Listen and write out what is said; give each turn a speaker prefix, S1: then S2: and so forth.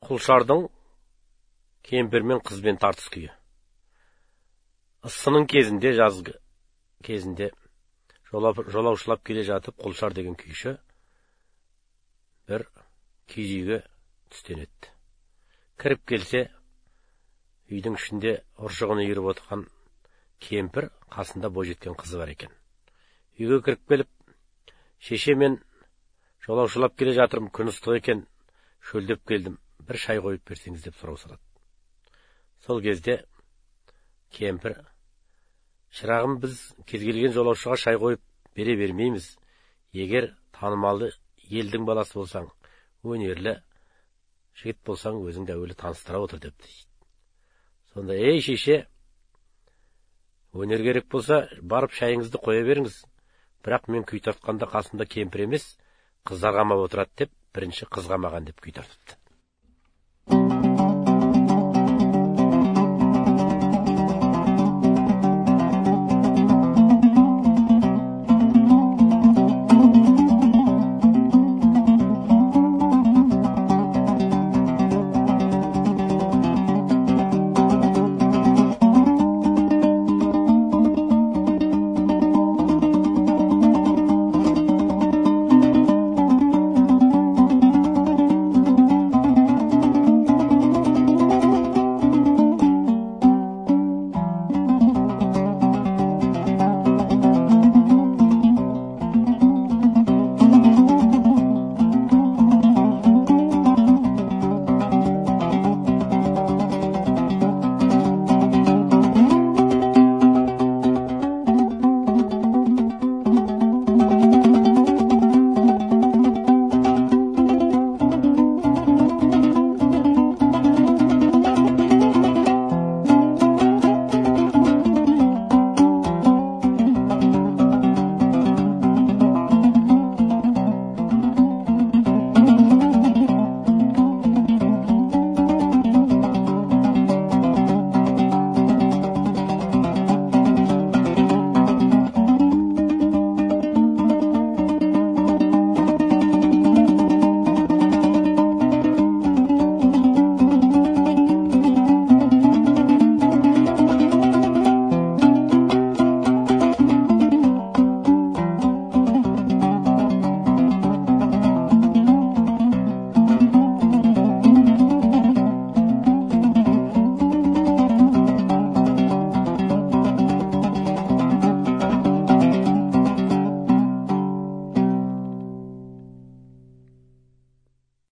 S1: Құлшардың кемпір мен қызбен тартыс күйі. Ысының кезінде, жазғы кезінде жолаушылап келе жатып, Құлшар деген күйші бір киіз үйге түстен етті. Кіріп келсе, үйдің ішінде ұршығын иіріп отырған кемпір, қасында бойжеткен қызы бар екен. Үйге кіріп келіп, шеше, мен жолаушылап келе жатырмын, күн ыстық екен, шөлдеп келдім, бір шай қойып берсеңіз деп сұрау салады. Сол кезде кемпір: шырағым, біз кез келген жолаушыға шай қойып бере бермейміз. Егер танымалды елдің баласы болсаң, өнерлі жігіт болсаң, өзіңді әуелі таныстыра отыр депті. Сонда: ей шеше, өнер керек болса, барып шайыңызды қоя беріңіз. Бірақ мен күй тартқанда қасымда кемпір емес, қыздар қамап отырады деп, бірінші қыз қамаған деп күй тартыпты.